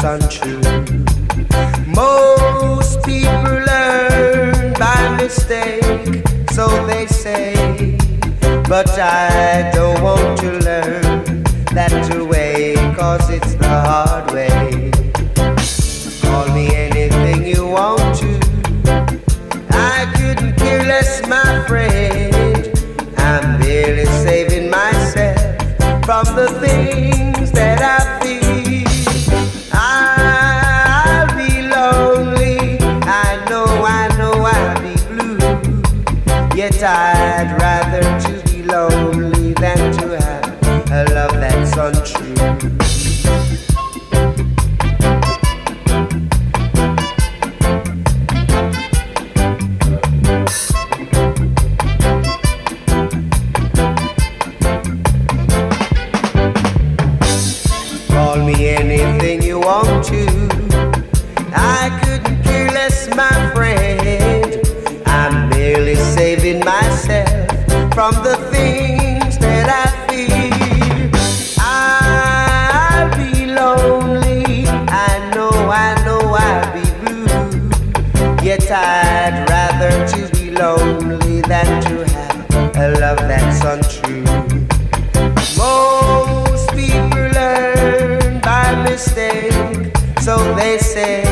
that's untrue. Most people learn by mistake, so they say, but I don't want to learn that way, 'cause it's the hard way. Call me anything you want to, I couldn't care less, my friend. I'm barely saving myself from the things that I feel. I'll be lonely, I know I'll be blue. Yet I'd rather to be lonely than to have a love that's untrue. Call me anything you want to, I couldn't care less, my friend. I'm merely saving myself from the things that I feel. I'll be lonely, I know I'll be blue. Yet I'd rather to be lonely than to have a love that's untrue. Most people learn by mistake, so they say,